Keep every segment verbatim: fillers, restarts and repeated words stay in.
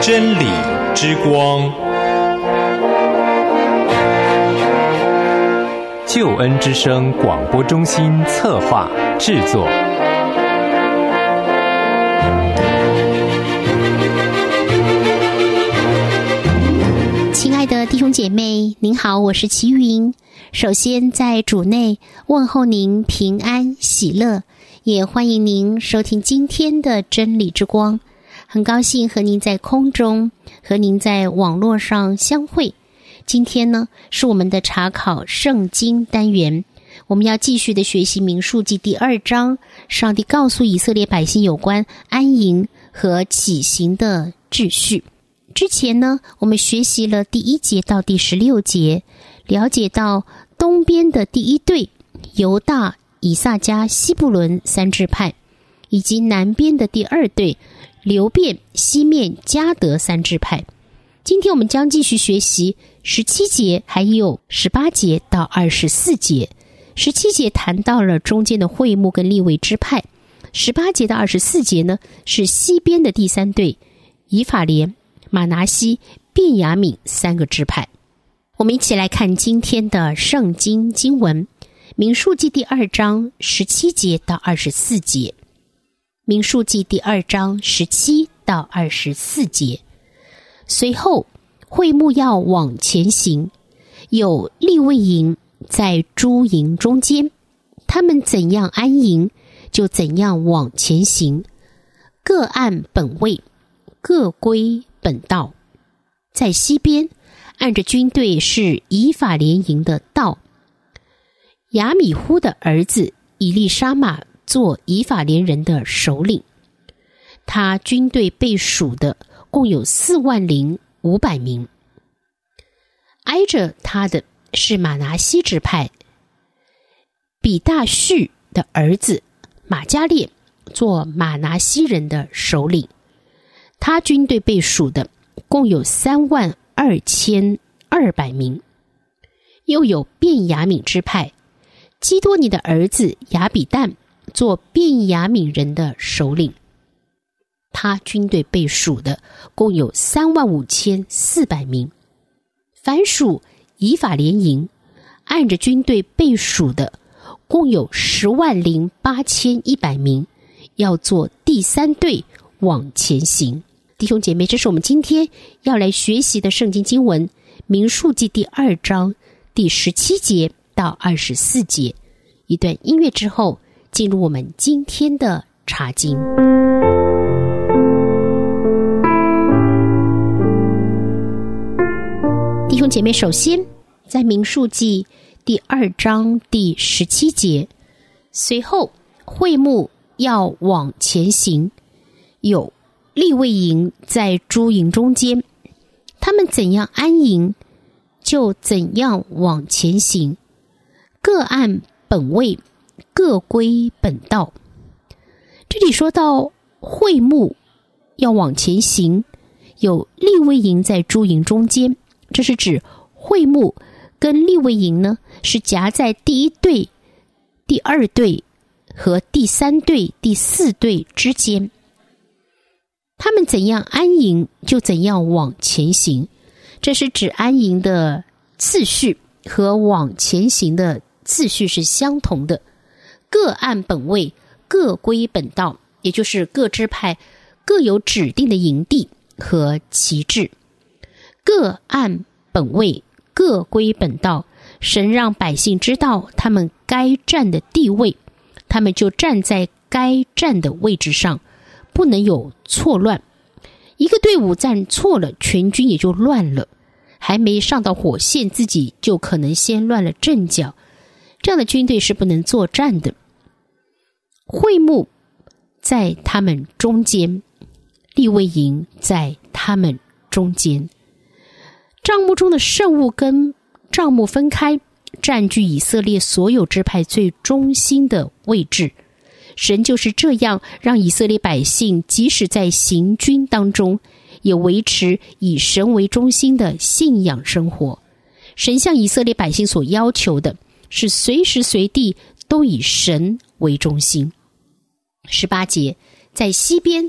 真理之光，救恩之声广播中心策划制作。 亲爱的弟兄姐妹，您好，我是齐云。首先在主内问候您平安喜乐，也欢迎您收听今天的真理之光。很高兴和您在空中，和您在网络上相会。今天呢，是我们的查考圣经单元，我们要继续的学习民数记第二章，上帝告诉以色列百姓有关安营和起行的秩序。之前呢，我们学习了第一节到第十六节，了解到东边的第一队犹大、以萨迦、西布伦三支派，以及南边的第二队流便、西面、迦得三支派。今天我们将继续学习十七节还有十八节到二十四节。十七节谈到了中间的会幕跟利未支派，十八节到二十四节呢，是西边的第三队以法莲、马拿西、便雅悯三个支派。我们一起来看今天的圣经经文，民数记第二章十七节到二十四节。民数记第二章十七到二十四节。随后会幕要往前行，有利未营在诸营中间，他们怎样安营，就怎样往前行，各按本位，各归本道。在西边按着军队是以法莲营的道，亚米忽的儿子以利沙玛做以法莲人的首领，他军队被数的共有四万零五百名。挨着他的是马拿西支派，比大叙的儿子马加列做马拿西人的首领，他军队被数的共有三万二千二百名。又有便雅悯支派，基多尼的儿子亚比旦做便雅悯人的首领，他军队被数的共有三万五千四百名。凡属以法莲营，按着军队被数的共有十万零八千一百名，要做第三队往前行。弟兄姐妹，这是我们今天要来学习的圣经经文，民数记第二章第十七节到二十四节。一段音乐之后，进入我们今天的查经。弟兄姐妹，首先在民数记第二章第十七节，随后会幕要往前行，有利未营在诸营中间，他们怎样安营，就怎样往前行，各按本位，各归本道。这里说到会幕要往前行，有利未营在诸营中间，这是指会幕跟利未营呢，是夹在第一队、第二队和第三队、第四队之间。他们怎样安营，就怎样往前行，这是指安营的次序和往前行的次序是相同的，各按本位，各归本道，也就是各支派各有指定的营地和旗帜。各按本位，各归本道，神让百姓知道他们该站的地位，他们就站在该站的位置上，不能有错乱。一个队伍站错了，全军也就乱了，还没上到火线，自己就可能先乱了阵脚，这样的军队是不能作战的。会幕在他们中间，利未营在他们中间，帐幕中的圣物跟帐幕分开，占据以色列所有支派最中心的位置。神就是这样让以色列百姓即使在行军当中，也维持以神为中心的信仰生活。神向以色列百姓所要求的是随时随地都以神为中心。十八节，在西边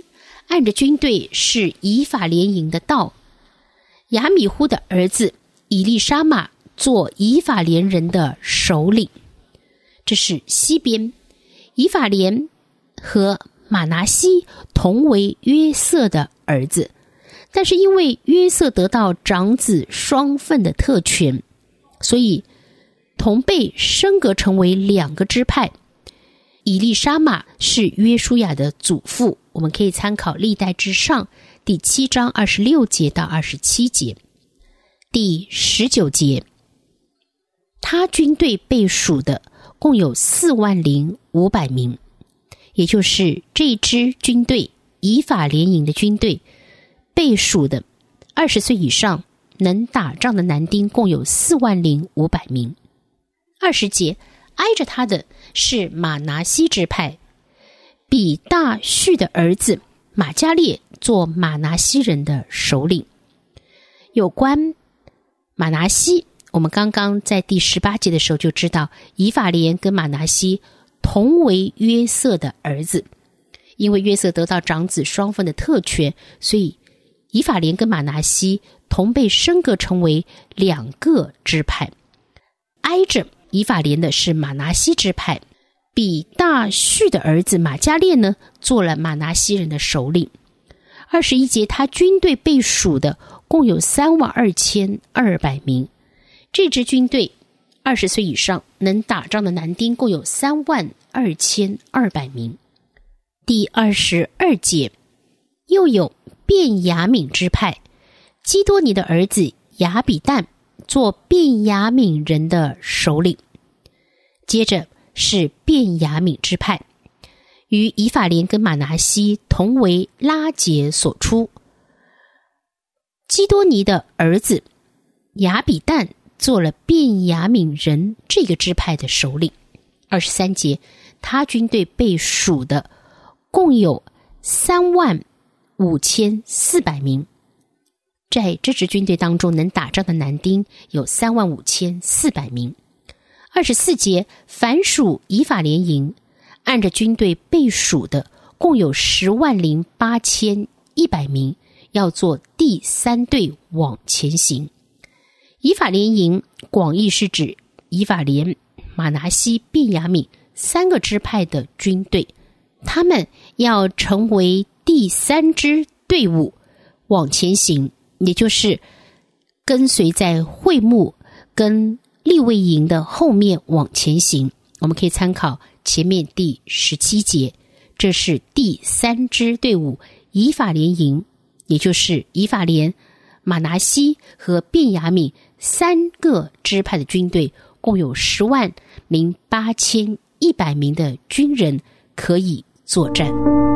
按着军队是以法莲营的道。亚米忽的儿子以利沙玛做以法莲人的首领。这是西边。以法莲和马拿西同为约瑟的儿子，但是因为约瑟得到长子双份的特权，所以同被升格成为两个支派。以利沙玛是约书亚的祖父，我们可以参考历代之上第七章二十六节到二十七节。第十九节，他军队被数的共有四万零五百名，也就是这支军队以法莲营的军队被数的二十岁以上能打仗的男丁共有四万零五百名。二十节，挨着他的是马拿西支派，比大叙的儿子马加列做马拿西人的首领。有关马拿西，我们刚刚在第十八节的时候就知道，以法莲跟马拿西同为约瑟的儿子，因为约瑟得到长子双份的特权，所以以法莲跟马拿西同被升格成为两个支派。挨着以法莲的是马拿西支派，比大叙的儿子马加列呢，做了马拿西人的首领。二十一节，他军队被数的共有三万二千二百名。这支军队二十岁以上能打仗的男丁共有三万二千二百名。第二十二节，又有便雅悯支派，基多尼的儿子亚比旦做便雅悯人的首领。接着是便雅悯支派，与以法莲跟马拿西同为拉结所出。基多尼的儿子亚比旦做了便雅悯人这个支派的首领。二十三节，他军队被数的共有三万五千四百名。在这支军队当中，能打仗的男丁有三万五千四百名。二十四节，凡属以法莲营，按着军队被数的共有十万零八千一百名，要做第三队往前行。以法莲营广义是指以法莲、马拿西、便雅悯三个支派的军队，他们要成为第三支队伍往前行，也就是跟随在会幕跟利未营的后面往前行。我们可以参考前面第十七节，这是第三支队伍以法莲营，也就是以法莲、马拿西和便雅悯三个支派的军队，共有十万零八千一百名的军人可以作战。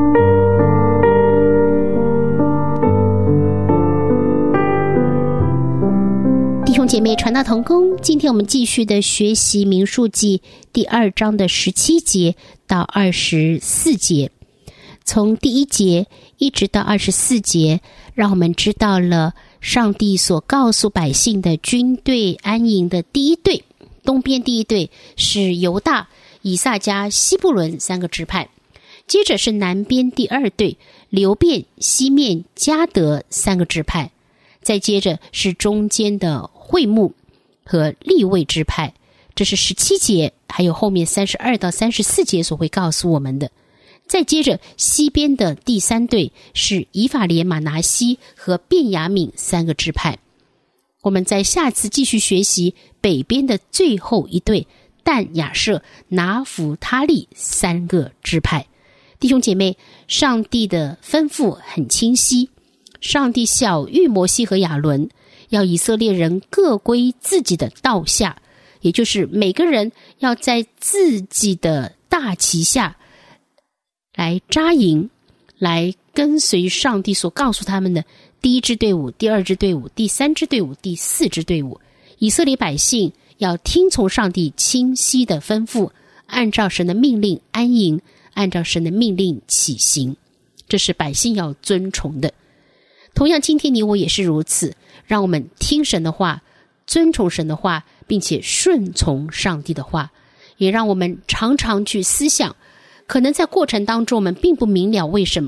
弟兄姐妹，传道同工，今天我们继续的学习民数记第二章的十七节到二十四节。从第一节一直到二十四节，让我们知道了上帝所告诉百姓的军队安营的第一队，东边第一队是犹大、以萨迦、西布伦三个支派，接着是南边第二队流便、西面、迦得三个支派，再接着是中间的会幕和利未支派。这是十七节，还有后面三十二到三十四节所会告诉我们的。再接着西边的第三队是以法莲、马拿西和便雅悯三个支派。我们在下次继续学习北边的最后一队但、亚设、拿弗他利三个支派。弟兄姐妹，上帝的吩咐很清晰，上帝晓谕摩西和亚伦，要以色列人各归自己的道下，也就是每个人要在自己的大旗下来扎营，来跟随上帝所告诉他们的第一支队伍、第二支队伍、第三支队伍、第四支队伍。以色列百姓要听从上帝清晰的吩咐，按照神的命令安营，按照神的命令起行，这是百姓要遵从的。同样，今天你我也是如此，让我们听神的话，遵从神的话，并且顺从上帝的话，也让我们常常去思想，可能在过程当中我们并不明了为什么，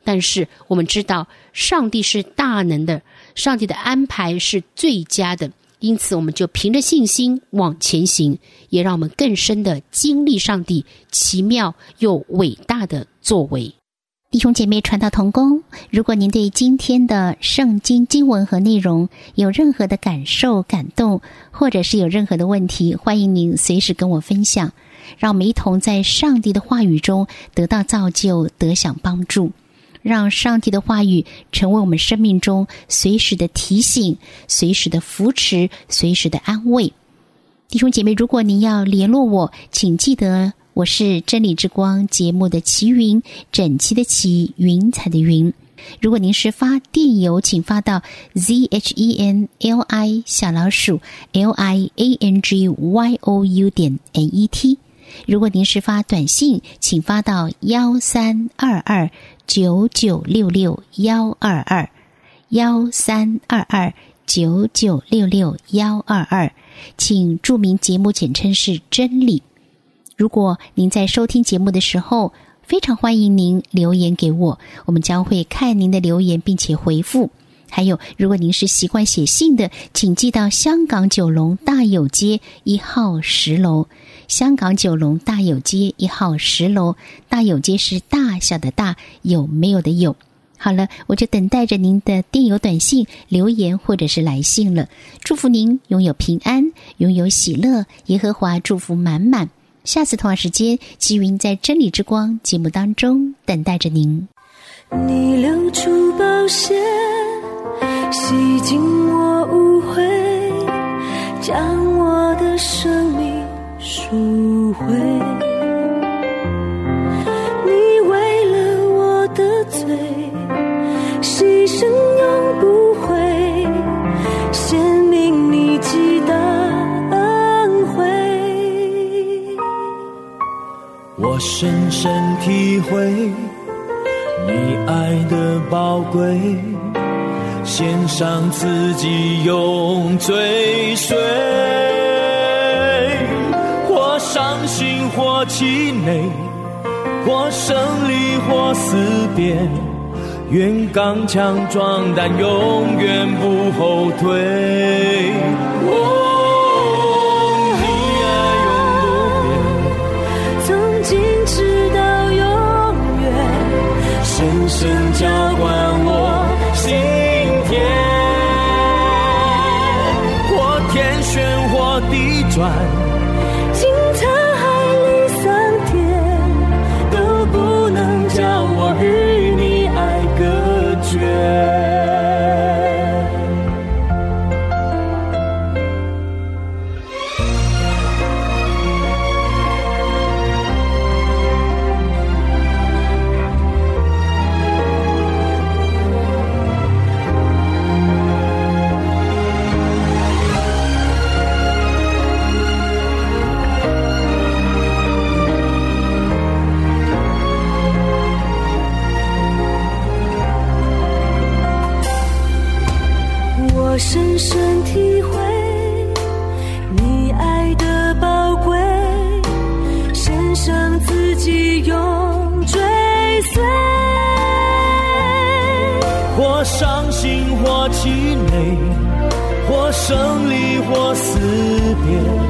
但是我们知道上帝是大能的，上帝的安排是最佳的，因此我们就凭着信心往前行，也让我们更深的经历上帝奇妙又伟大的作为。弟兄姐妹，传道同工，如果您对今天的圣经经文和内容有任何的感受、感动，或者是有任何的问题，欢迎您随时跟我分享，让我们一同在上帝的话语中得到造就，得享帮助，让上帝的话语成为我们生命中随时的提醒、随时的扶持、随时的安慰。弟兄姐妹，如果您要联络我，请记得我是真理之光节目的齐云，整齐的齐，云彩的云。如果您是发电邮，请发到 z h e n l i 小老鼠 l i a n g y o u 点 n e t。如果您是发短信，请发到幺三二二九九六六幺二二幺三二二九九六六幺二二，请注明节目简称是真理。如果您在收听节目的时候，非常欢迎您留言给我，我们将会看您的留言并且回复。还有，如果您是习惯写信的，请寄到香港九龙大有街一号十楼。香港九龙大有街一号十楼，大有街是大小的大，有没有的有。好了，我就等待着您的电邮、短信、留言或者是来信了。祝福您拥有平安，拥有喜乐，耶和华祝福满满。下次同样时间，齐云在真理之光节目当中等待着您。 你流出宝血，洗净我污秽，将我的生命赎回。你为了我的罪，牺牲永不悔，显明你极大恩惠。 我深深体会你爱的宝贵，献上自己永追随，或伤心或气馁，或胜利或思辨，愿刚强壮胆，永远不后退。哦深深浇灌我心田，或天旋或地转， 经沧海里桑田，都不能叫我与你爱隔绝。我深深体会你爱的宝贵，献上自己永追随， 或伤心或气馁，或胜利或思辨，